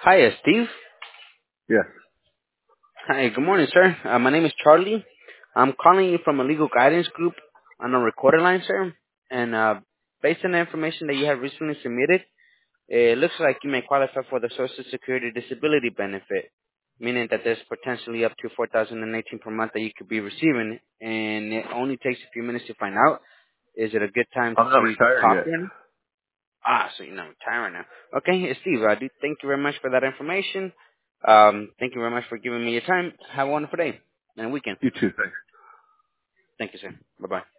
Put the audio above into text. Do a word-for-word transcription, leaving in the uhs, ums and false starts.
Hi, uh, Steve. Yes. Hi, good morning, sir. Uh, my name is Charlie. I'm calling you from a legal guidance group on a recorded line, sir. And uh, based on the information that you have recently submitted, it looks like you may qualify for the Social Security Disability Benefit, meaning that there's potentially up to four thousand eighteen per month that you could be receiving, and it only takes a few minutes to find out. Is it a good time I'm not to retired talk yet. right now? Ah, so you're not retiring now. Okay, Steve, I do thank you very much for that information. Um, thank you very much for giving me your time. Have a wonderful day and weekend. You too. Thanks. Thank you, sir. Bye-bye.